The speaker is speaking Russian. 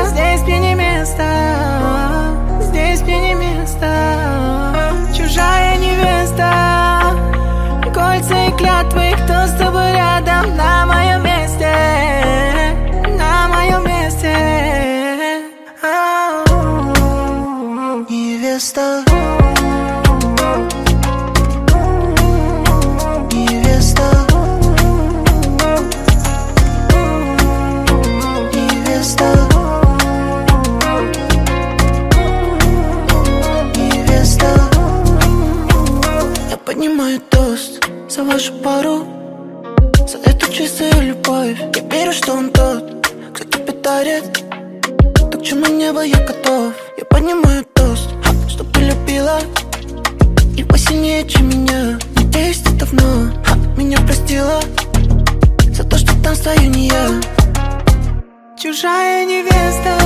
здесь мне не место, здесь мне не место. Чужая невеста, кольца и клятвы, кто с тобой рядом на моем месте, на моем месте. Невеста, невеста, невеста, невеста. Я поднимаю тост за вашу пару, за эту чистую любовь. Я верю, что он тот, кто тебе дарит то, к чему небо я готов. Я поднимаю тост, чтоб ты любила и посильнее, чем меня. Надеюсь, ты давно меня простила за то, что там стою не я. Чужая невеста,